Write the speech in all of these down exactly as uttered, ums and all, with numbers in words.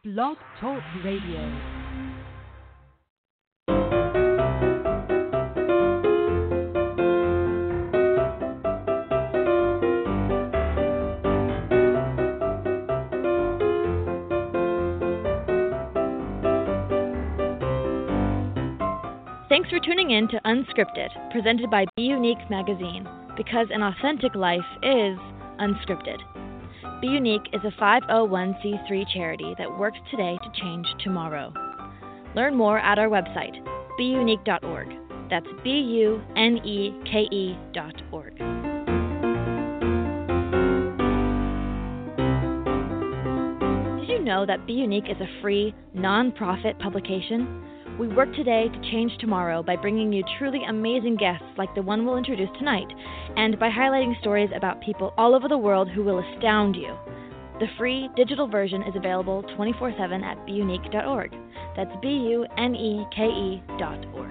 Blog Talk Radio. Thanks for tuning in to Unscripted, presented by Be Unique Magazine, because an authentic life is unscripted. Be Unique is a five oh one c three charity that works today to change tomorrow. Learn more at our website, be unique dot org. That's B U N E K E dot org. Did you know that Be Unique is a free, non-profit publication? We work today to change tomorrow by bringing you truly amazing guests like the one we'll introduce tonight, and by highlighting stories about people all over the world who will astound you. The free digital version is available twenty-four seven at be unique dot org. That's B U N E K E dot org.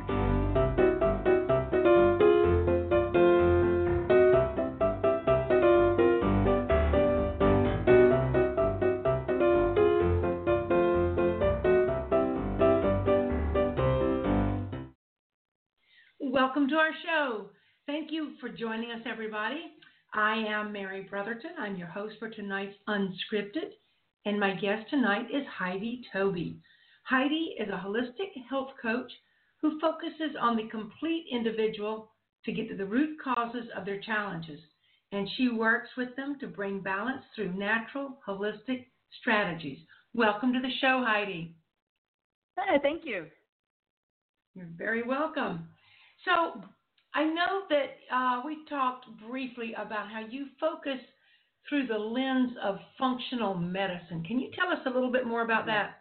Welcome to our show. Thank you for joining us, everybody. I am Mary Brotherton. I'm your host for tonight's Unscripted, and my guest tonight is Heidi Toby. Heidi is a holistic health coach who focuses on the complete individual to get to the root causes of their challenges, and she works with them to bring balance through natural, holistic strategies. Welcome to the show, Heidi. Hi, thank you. You're very welcome. So I know that uh, we talked briefly about how you focus through the lens of functional medicine. Can you tell us a little bit more about that?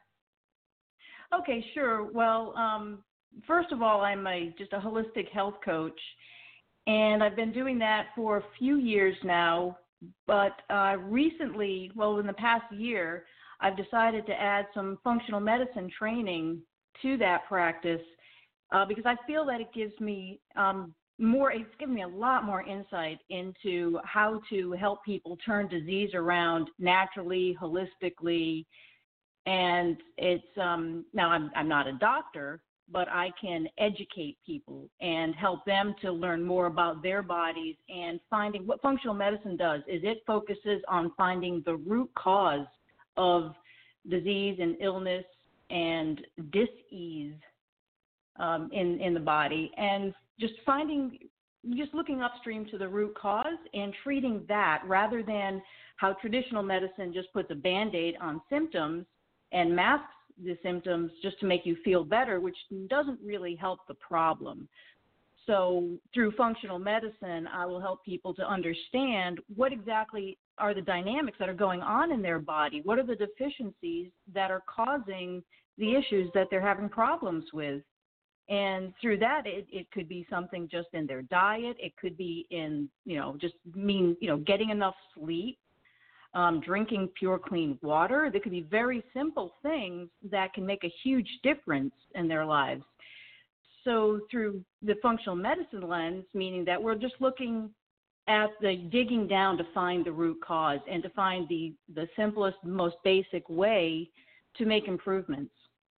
Okay, sure. Well, um, first of all, I'm a, just a holistic health coach, and I've been doing that for a few years now. But uh, recently, well, in the past year, I've decided to add some functional medicine training to that practice. Uh, because I feel that it gives me um, more, it's given me a lot more insight into how to help people turn disease around naturally, holistically. And it's, um, now I'm, I'm not a doctor, but I can educate people and help them to learn more about their bodies and finding what functional medicine does is it focuses on finding the root cause of disease and illness and dis-ease. Um, in, in the body, and just finding, just looking upstream to the root cause and treating that rather than how traditional medicine just puts a Band-Aid on symptoms and masks the symptoms just to make you feel better, which doesn't really help the problem. So through functional medicine, I will help people to understand what exactly are the dynamics that are going on in their body. What are the deficiencies that are causing the issues that they're having problems with? And through that, it, it could be something just in their diet. It could be in, you know, just mean, you know, getting enough sleep, um, drinking pure, clean water. There could be very simple things that can make a huge difference in their lives. So through the functional medicine lens, meaning that we're just looking at the digging down to find the root cause and to find the, the simplest, most basic way to make improvements.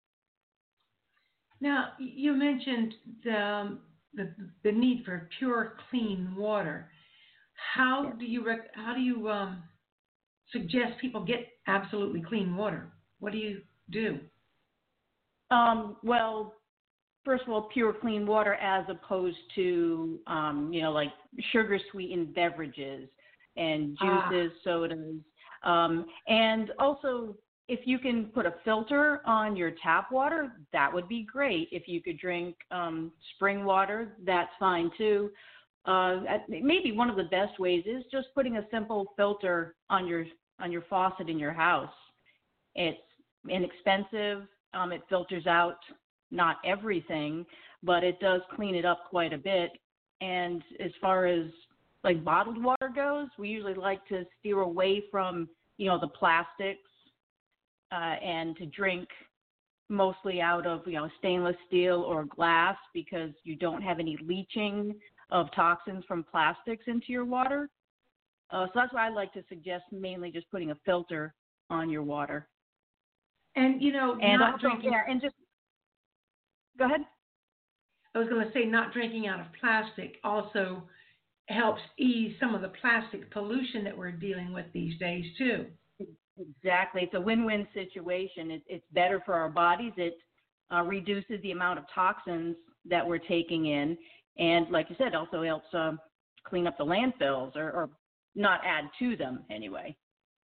Now, you mentioned the, um, the the need for pure, clean water. How Yes. do you rec- how do you um, suggest people get absolutely clean water? What do you do? Um, well, first of all, pure, clean water as opposed to, um, you know, like sugar-sweetened beverages and juices, ah. sodas, um, and also. If you can put a filter on your tap water, that would be great. If you could drink um, spring water, that's fine too. Uh, maybe one of the best ways is just putting a simple filter on your on your faucet in your house. It's inexpensive. Um, it filters out not everything, but it does clean it up quite a bit. And as far as like bottled water goes, we usually like to steer away from, you know, the plastics. Uh, and to drink mostly out of, you know, stainless steel or glass because you don't have any leaching of toxins from plastics into your water. Uh, so that's why I like to suggest mainly just putting a filter on your water. And, you know, And not also, drinking. yeah, and just go ahead. I was going to say not drinking out of plastic also helps ease some of the plastic pollution that we're dealing with these days, too. Exactly. It's a win-win situation. It, it's better for our bodies. It uh, reduces the amount of toxins that we're taking in. And like you said, also helps uh, clean up the landfills or, or not add to them anyway.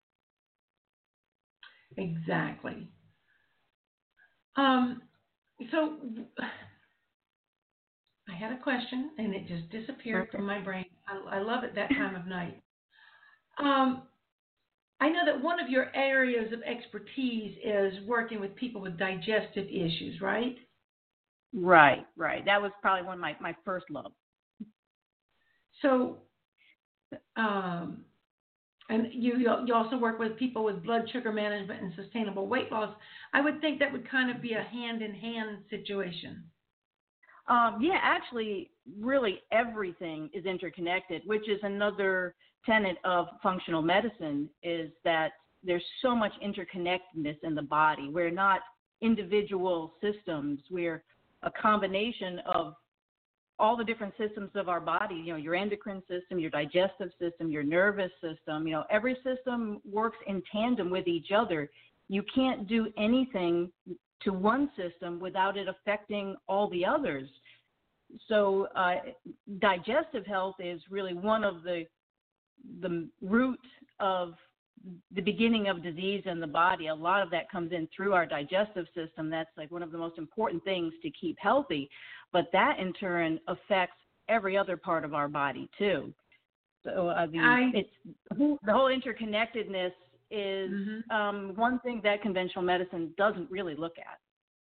Exactly. Um, so I had a question and it just disappeared Okay. from my brain. I, I love it that time of night. Um, I know that one of your areas of expertise is working with people with digestive issues, right? Right, right. That was probably one of my, my first love. So, um, and you you also work with people with blood sugar management and sustainable weight loss. I would think that would kind of be a hand-in-hand situation. Um, yeah, actually, really everything is interconnected, which is another tenet of functional medicine, is that there's so much interconnectedness in the body. We're not individual systems. We're a combination of all the different systems of our body, you know, your endocrine system, your digestive system, your nervous system, you know, every system works in tandem with each other. You can't do anything to one system without it affecting all the others. So uh, digestive health is really one of the the root of the beginning of disease in the body. A lot of that comes in through our digestive system. That's like one of the most important things to keep healthy. But that in turn affects every other part of our body too. So uh, the I, it's the whole interconnectedness is mm-hmm. um, one thing that conventional medicine doesn't really look at.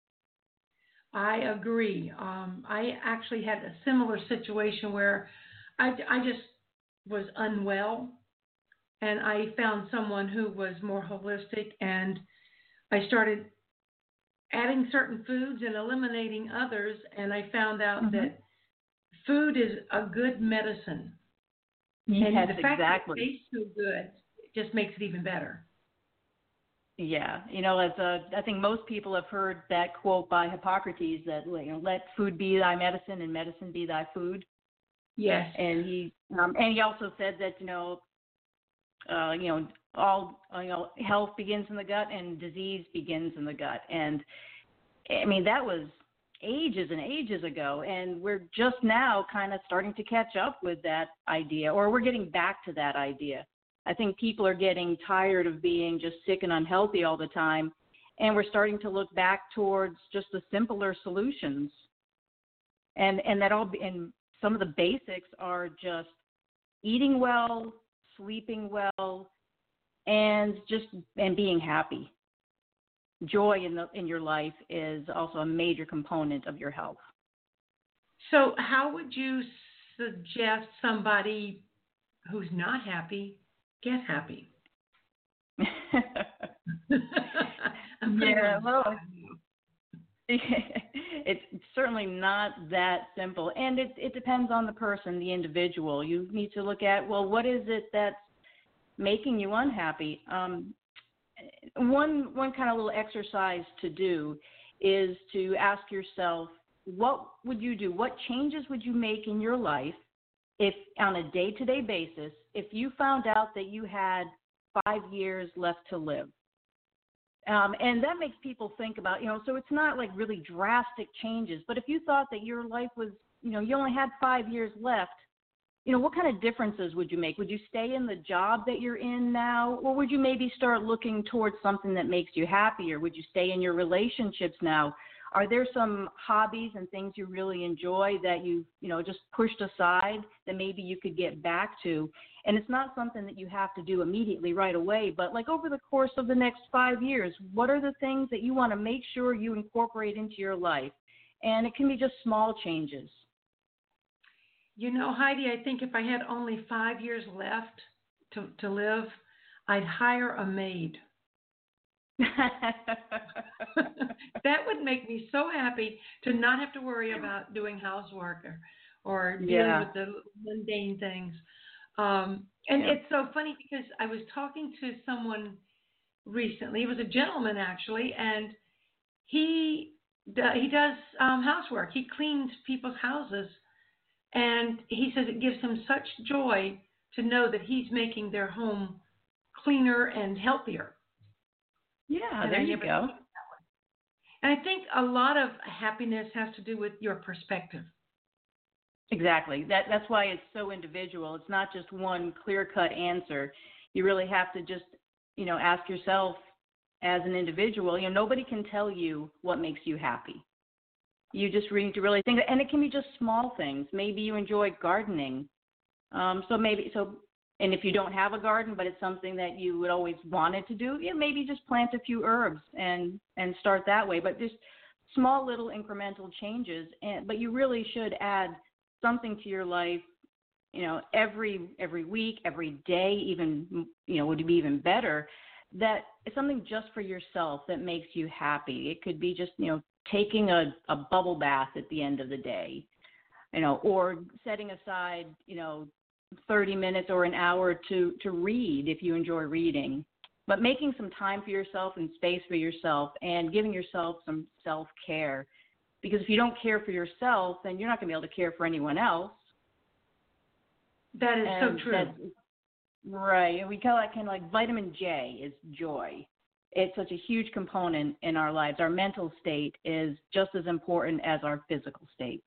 I agree. Um, I actually had a similar situation where I, I just was unwell, and I found someone who was more holistic, and I started adding certain foods and eliminating others, and I found out Mm-hmm. that food is a good medicine. Yes, and the fact exactly. that it tastes so good just makes it even better. Yeah, you know, as uh, I think most people have heard that quote by Hippocrates that, you know, let food be thy medicine and medicine be thy food. Yes. And he um, and he also said that, you know, uh, you know, all uh, you know, health begins in the gut and disease begins in the gut. And I mean, that was ages and ages ago, and we're just now kind of starting to catch up with that idea, or we're getting back to that idea. I think people are getting tired of being just sick and unhealthy all the time, and we're starting to look back towards just the simpler solutions. And and that all and some of the basics are just eating well, sleeping well, and just and being happy. Joy in the in your life is also a major component of your health. So how would you suggest somebody who's not happy get happy? Yeah, well, it's certainly not that simple, and it it depends on the person, the individual. You need to look at, well, what is it that's making you unhappy? Um, one one kind of little exercise to do is to ask yourself, what would you do? What changes would you make in your life if, on a day-to-day basis, if you found out that you had five years left to live? Um, and that makes people think about, you know, so it's not like really drastic changes, but if you thought that your life was, you know, you only had five years left, you know, what kind of differences would you make? Would you stay in the job that you're in now, or would you maybe start looking towards something that makes you happier? Would you stay in your relationships now? Are there some hobbies and things you really enjoy that you, you know, just pushed aside that maybe you could get back to? And it's not something that you have to do immediately right away, but like over the course of the next five years, what are the things that you want to make sure you incorporate into your life? And it can be just small changes. You know, Heidi, I think if I had only five years left to, to live, I'd hire a maid. That would make me so happy to not have to worry about doing housework or, or dealing Yeah. with the mundane things. Um, and Yeah. it's so funny because I was talking to someone recently. He was a gentleman, actually, and he he does um, housework. He cleans people's houses, and he says it gives him such joy to know that he's making their home cleaner and healthier. Yeah, and there I you never go. thought that way. And I think a lot of happiness has to do with your perspective. Exactly. That that's why it's so individual. It's not just one clear-cut answer. You really have to just, you know, ask yourself as an individual. You know, nobody can tell you what makes you happy. You just need to really think, and it can be just small things. Maybe you enjoy gardening. Um, so maybe so, and if you don't have a garden, but it's something that you would always wanted to do, you know, maybe just plant a few herbs and and start that way. But just small little incremental changes. And but you really should add something to your life, you know, every every week, every day, even, you know, would be even better. That is something just for yourself that makes you happy. It could be just, you know, taking a, a bubble bath at the end of the day, you know, or setting aside, you know, thirty minutes or an hour to, to read if you enjoy reading. But making some time for yourself and space for yourself and giving yourself some self-care. Because if you don't care for yourself, then you're not going to be able to care for anyone else. That is And so true. that, right. And we call that kind of like vitamin J is joy. It's such a huge component in our lives. Our mental state is just as important as our physical state.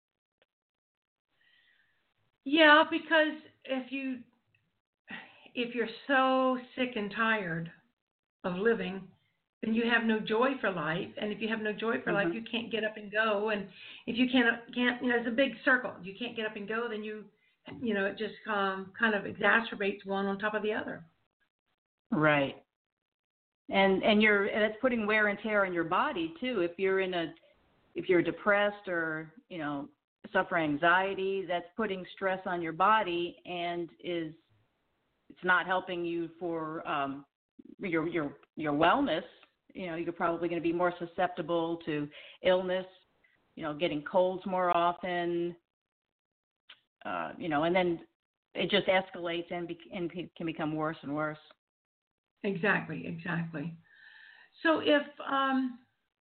Yeah, because if you if you're so sick and tired of living, then you have no joy for life. And if you have no joy for Mm-hmm. life, you can't get up and go. And if you can't can't you know, it's a big circle. You can't get up and go, then you you know, it just um, kind of exacerbates one on top of the other. Right. And and you're and it's putting wear and tear on your body too. If you're in a if you're depressed or, you know, suffer anxiety, that's putting stress on your body and is it's not helping you for um, your your your wellness. You know, you're probably going to be more susceptible to illness, you know, getting colds more often, uh, you know, and then it just escalates and, be, and can become worse and worse. Exactly, exactly. So if um,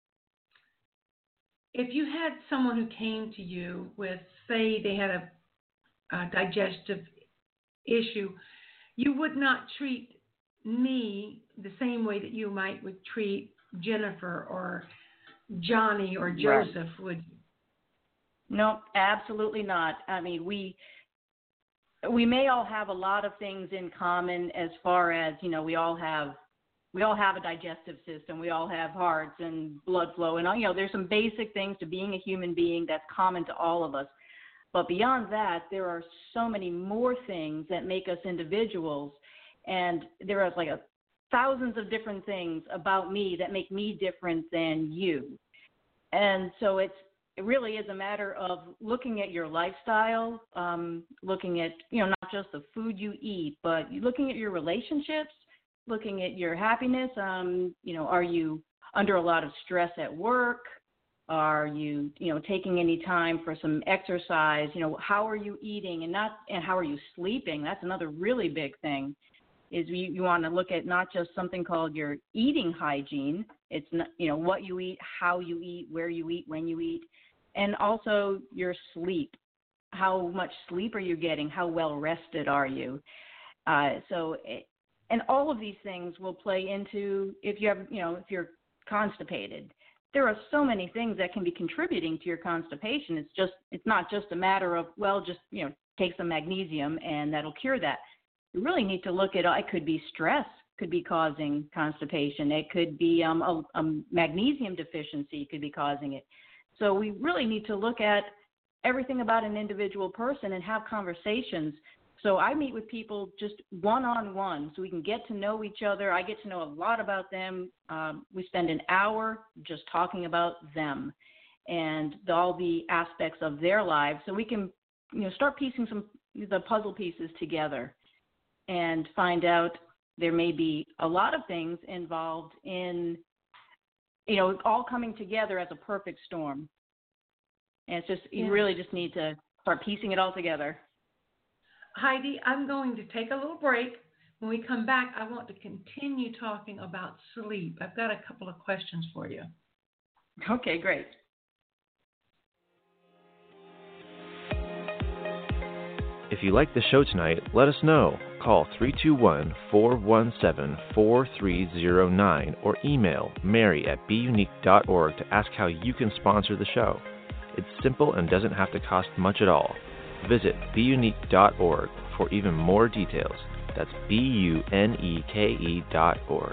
if you had someone who came to you with, say, they had a, a digestive issue, you would not treat me the same way that you might would treat Jennifer or Johnny or Joseph, right. Would you? No, absolutely not. I mean, we we may all have a lot of things in common as far as, you know, we all have we all have a digestive system, we all have hearts and blood flow, and, you know, there's some basic things to being a human being that's common to all of us. But beyond that, there are so many more things that make us individuals, and there are like a, thousands of different things about me that make me different than you. And so it's it really is a matter of looking at your lifestyle, um, looking at, you know, not just the food you eat, but looking at your relationships, looking at your happiness. Um, you know, are you under a lot of stress at work? Are you, you know, taking any time for some exercise? You know, how are you eating and not, and how are you sleeping? That's another really big thing. Is you, you want to look at not just something called your eating hygiene. It's not, you know, what you eat, how you eat, where you eat, when you eat, and also your sleep. How much sleep are you getting? How well rested are you? Uh, so, it, and all of these things will play into if you have, you know, if you're constipated. There are so many things that can be contributing to your constipation. It's just, it's not just a matter of, well, just, you know, take some magnesium and that'll cure that. You really need to look at, it could be stress could be causing constipation. It could be um, a, a magnesium deficiency could be causing it. So we really need to look at everything about an individual person and have conversations. So I meet with people just one-on-one so we can get to know each other. I get to know a lot about them. Um, we spend an hour just talking about them and the, all the aspects of their lives so we can, you know, start piecing some the puzzle pieces together and find out there may be a lot of things involved in, you know, all coming together as a perfect storm. And it's just, you yeah. really just need to start piecing it all together. Heidi, I'm going to take a little break, When we come back, I want to continue talking about sleep. I've got a couple of questions for you. Okay, great. If you like the show tonight, let us know. Call three two one, four one seven, four three zero nine or email mary at be unique dot org to ask how you can sponsor the show. It's simple and doesn't have to cost much at all. Visit be unique dot org for even more details. That's B U N E K E dot org.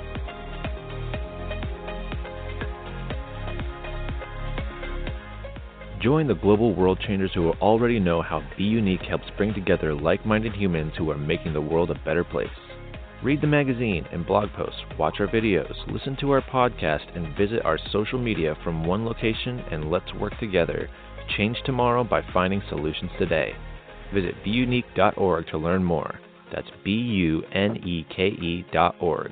Join the global world changers who already know how Be Unique helps bring together like-minded humans who are making the world a better place. Read the magazine and blog posts, watch our videos, listen to our podcast, and visit our social media from one location, and let's work together to change tomorrow by finding solutions today. Visit be unique dot org to learn more. That's B U N E K E dot org.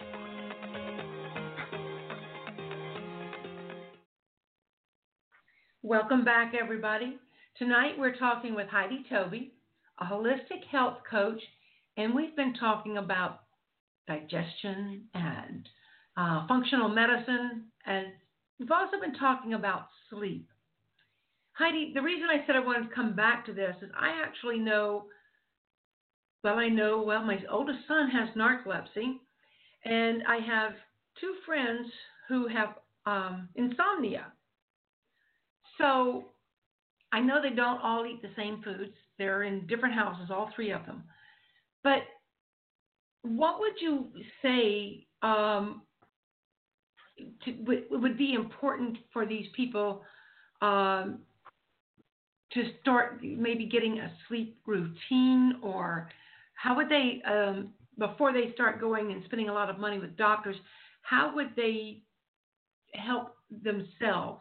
Welcome back, everybody. Tonight we're talking with Heidi Toby, a holistic health coach, and we've been talking about digestion and uh, functional medicine, and we've also been talking about sleep. Heidi, the reason I said I wanted to come back to this is I actually know, well, I know, well, my oldest son has narcolepsy, and I have two friends who have um, insomnia. So I know they don't all eat the same foods. They're in different houses, all three of them. But what would you say um, to, would, would be important for these people um, to start maybe getting a sleep routine, or how would they, um, before they start going and spending a lot of money with doctors, how would they help themselves?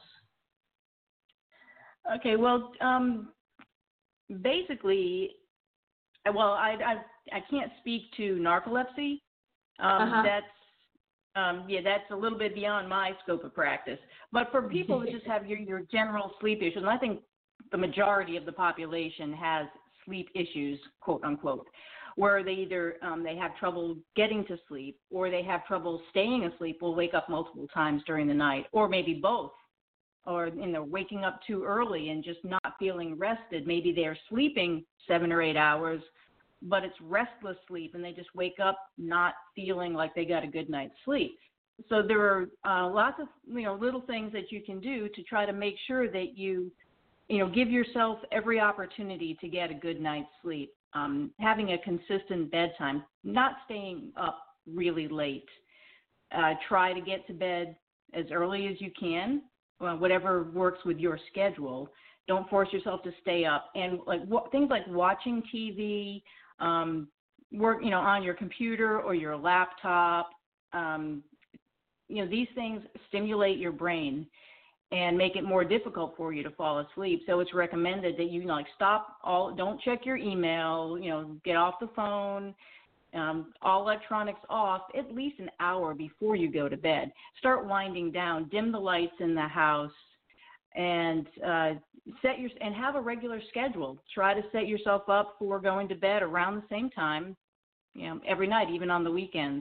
Okay, well, um, basically, well, I, I I can't speak to narcolepsy. Um, uh-huh. That's um, yeah, that's a little bit beyond my scope of practice. But for people who just have your, your general sleep issues, and I think the majority of the population has sleep issues, quote unquote, where they either um, they have trouble getting to sleep, or they have trouble staying asleep, will wake up multiple times during the night, or maybe both. Or you know, waking up too early and just not feeling rested. Maybe they're sleeping seven or eight hours, but it's restless sleep, and they just wake up not feeling like they got a good night's sleep. So there are uh, lots of you know little things that you can do to try to make sure that you you know give yourself every opportunity to get a good night's sleep. Um, having a consistent bedtime, not staying up really late. Uh, try to get to bed as early as you can. Well, whatever works with your schedule. Don't force yourself to stay up. And like what, things like watching T V, um, work, you know, on your computer or your laptop. Um, you know, these things stimulate your brain and make it more difficult for you to fall asleep. So it's recommended that you, you know, like stop all. Don't check your email. You know, get off the phone. Um, all electronics off at least an hour before you go to bed. Start winding down, dim the lights in the house, and uh, set your and have a regular schedule. Try to set yourself up for going to bed around the same time, you know, every night, even on the weekends.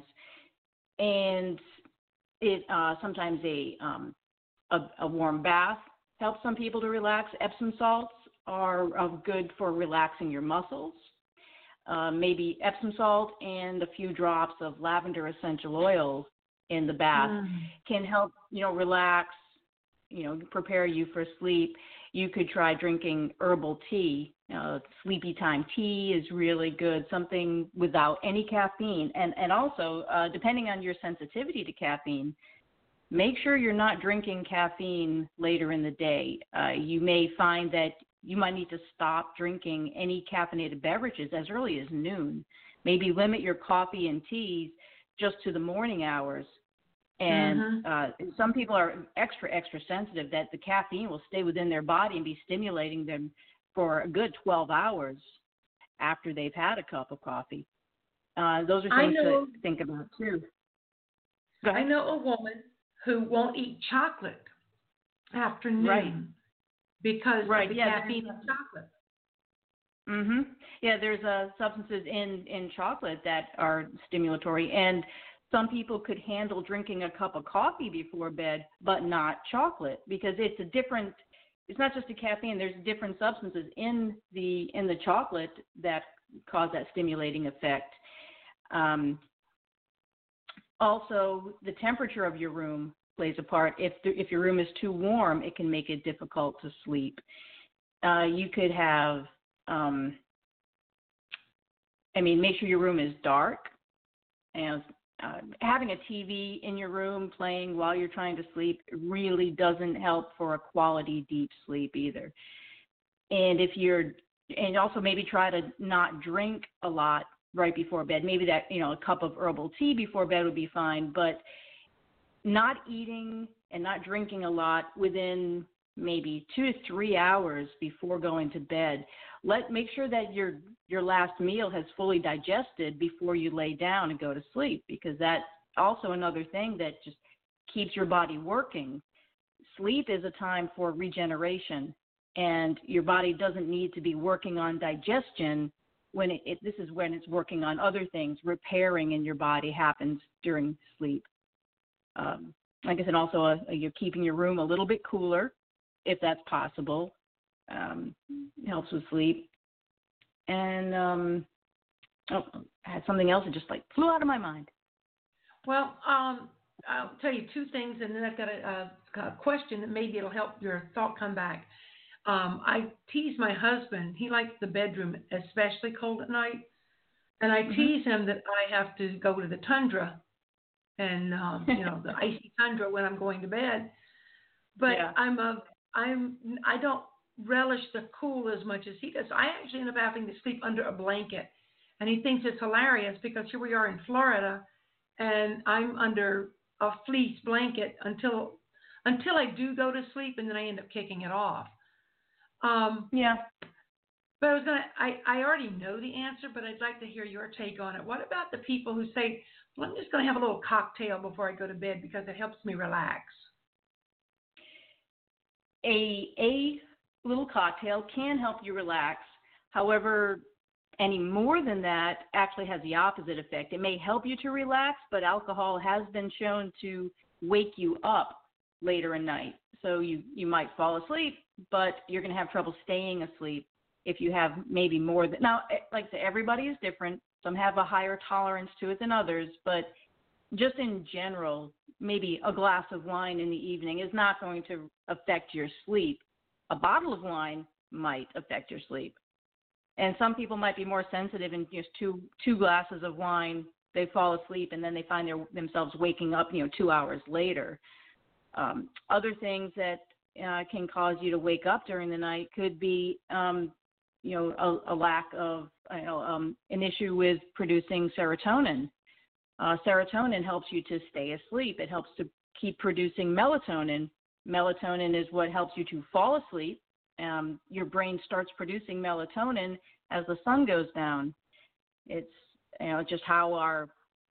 And it uh, sometimes a, um, a a warm bath helps some people to relax. Epsom salts are uh, good for relaxing your muscles. Uh, maybe Epsom salt and a few drops of lavender essential oil in the bath mm. can help, you know, relax, you know, prepare you for sleep. You could try drinking herbal tea. Uh, sleepy time tea is really good, something without any caffeine. And, and also, uh, depending on your sensitivity to caffeine, make sure you're not drinking caffeine later in the day. Uh, you may find that you might need to stop drinking any caffeinated beverages as early as noon. Maybe limit your coffee and teas just to the morning hours. And mm-hmm. uh, some people are extra, extra sensitive that the caffeine will stay within their body and be stimulating them for a good twelve hours after they've had a cup of coffee. Uh, those are things know, to think about, too. I know a woman who won't eat chocolate after noon. Right. Because right. of the yeah, caffeine of chocolate. Mhm. Yeah, there's uh, substances in, in chocolate that are stimulatory, and some people could handle drinking a cup of coffee before bed, but not chocolate, because it's a different. It's not just the caffeine. There's different substances in the in the chocolate that cause that stimulating effect. Um, also, the temperature of your room plays a part. If the, if your room is too warm, it can make it difficult to sleep. Uh, you could have, um, I mean, make sure your room is dark, and uh, having a T V in your room playing while you're trying to sleep really doesn't help for a quality deep sleep either. And if you're, and also maybe try to not drink a lot right before bed. Maybe that, you know, a cup of herbal tea before bed would be fine, but not eating and not drinking a lot within maybe two to three hours before going to bed. Let make sure that your your last meal has fully digested before you lay down and go to sleep, because that's also another thing that just keeps your body working. Sleep is a time for regeneration, and your body doesn't need to be working on digestion when it, it this is when it's working on other things. Repairing in your body happens during sleep. Um, like I said, also uh, you're keeping your room a little bit cooler, if that's possible. Um, helps with sleep. And um, oh, I had something else that just like flew out of my mind. Well, um, I'll tell you two things, and then I've got a, a, a question that maybe it'll help your thought come back. Um, I tease my husband. He likes the bedroom especially cold at night. And I Mm-hmm. tease him that I have to go to the tundra and, um, you know, the icy tundra when I'm going to bed. But Yeah. I'm a, I'm, I don't relish the cool as much as he does. I actually end up having to sleep under a blanket. And he thinks it's hilarious because here we are in Florida and I'm under a fleece blanket until, until I do go to sleep, and then I end up kicking it off. Um, yeah. But I was gonna, I, I already know the answer, but I'd like to hear your take on it. What about the people who say, well, I'm just going to have a little cocktail before I go to bed because it helps me relax? A a little cocktail can help you relax. However, any more than that actually has the opposite effect. It may help you to relax, but alcohol has been shown to wake you up later in night. So you, you might fall asleep, but you're going to have trouble staying asleep if you have maybe more than, now, like I said, everybody is different. Some have a higher tolerance to it than others, but just in general, maybe a glass of wine in the evening is not going to affect your sleep. A bottle of wine might affect your sleep. And some people might be more sensitive, and just two two glasses of wine, they fall asleep, and then they find their, themselves waking up, you know, two hours later. Um, other things that uh, can cause you to wake up during the night could be, um, you know, a, a lack of, you know, um, an issue with producing serotonin. Uh, serotonin helps you to stay asleep. It helps to keep producing melatonin. Melatonin is what helps you to fall asleep. Um, your brain starts producing melatonin as the sun goes down. It's, you know, just how our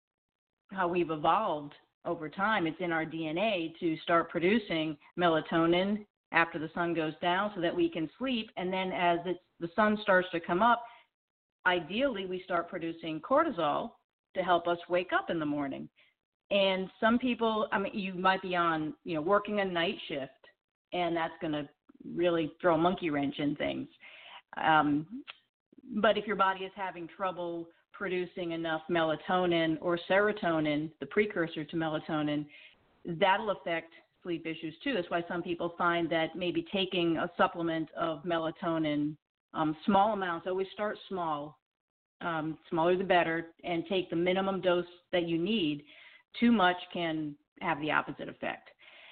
how we've evolved over time. It's in our D N A to start producing melatonin after the sun goes down so that we can sleep. And then as it's, the sun starts to come up, ideally we start producing cortisol to help us wake up in the morning. And some people, I mean, you might be on, you know, working a night shift, and that's going to really throw a monkey wrench in things. Um, but if your body is having trouble producing enough melatonin or serotonin, the precursor to melatonin, that'll affect sleep issues too. That's why some people find that maybe taking a supplement of melatonin, um, small amounts, always start small, um, smaller the better, and take the minimum dose that you need. Too much can have the opposite effect.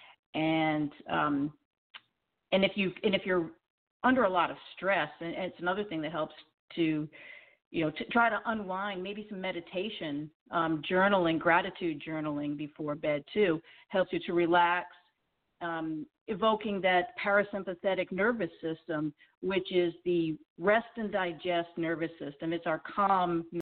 And um, and if you and if you're under a lot of stress, and it's another thing that helps to, you know, to try to unwind, maybe some meditation, um, journaling, gratitude journaling before bed too, helps you to relax, um, evoking that parasympathetic nervous system, which is the rest and digest nervous system. It's our calm